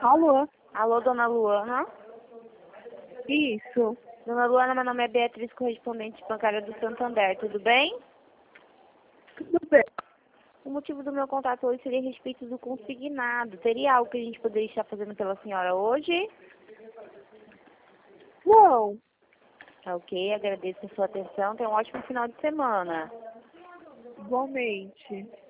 Alô? Alô, dona Luana? Isso. Dona Luana, meu nome é Beatriz, correspondente bancária do Santander, tudo bem? Tudo bem. O motivo do meu contato hoje seria a respeito do consignado. Teria algo que a gente poderia estar fazendo pela senhora hoje? Não. Tá ok, agradeço a sua atenção. Tenha um ótimo final de semana. Igualmente.